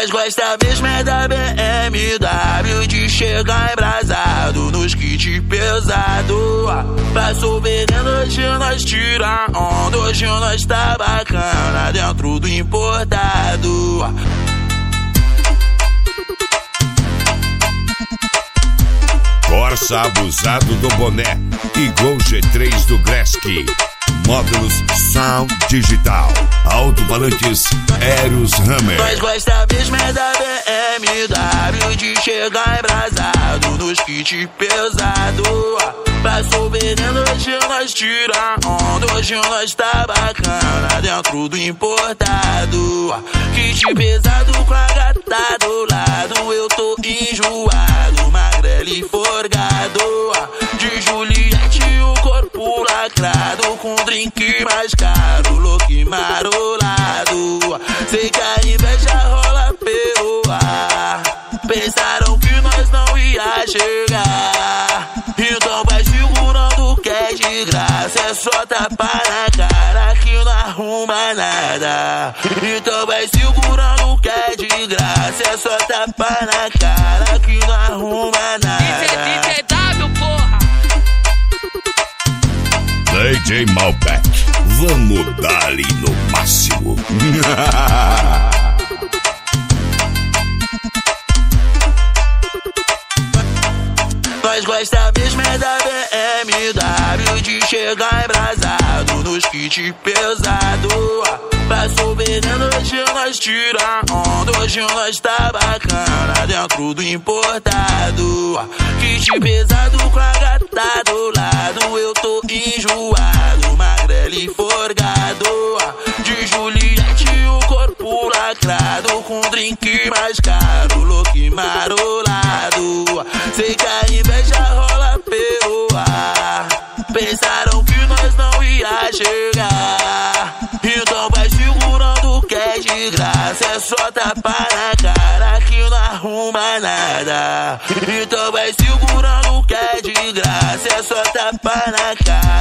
Nós gosta mesmo é da BMW, de chegar embrasado nos kits pesado. Passou vendendo, hoje nós tira onda, hoje nós tá bacana dentro do importado. Corsa abusado do boné e Gol G3 do Gretzky. Módulos Sound Digital, alto-falantes Eros Hammer. Nós gosta mesmo é da BMW, de chegar embrasado nos kits pesado. Passou vendendo, hoje nós tira onda, hoje nós tá bacana dentro do importado. Kit pesado com a gata do lado, eu tô enjoado, magrelo e forgado. De Juliette o corpo lacrado, com drink mais caro, louco e marolado. Sei que a inveja rola pelo ar, pensaram que nós não ia chegar, então vai segurando que é de graça. É só tapa na cara que não arruma nada, então vai segurando que é de graça. É só tapa na cara que não arruma nada. DJW, porra! DJ Malbec, vamos dar-lhe no máximo. Nós gosta mesmo é da BMW, de chegar embrasado nos kits pesado. Passou vendendo, hoje nós tira onda, hoje nós tá bacana dentro do importado. Kit pesado com a gata do lado, eu tô enjoado, magrelo e forgado. De Juliette o corpo lacrado, com drink mais caro, louco e marolado. Sei que a inveja rola pelo ar, pensaram que nós não ia chegar, então vai segurando que é de graça. É só tapa na cara que não arruma nada, então vai segurando que é de graça. É só tapa na cara.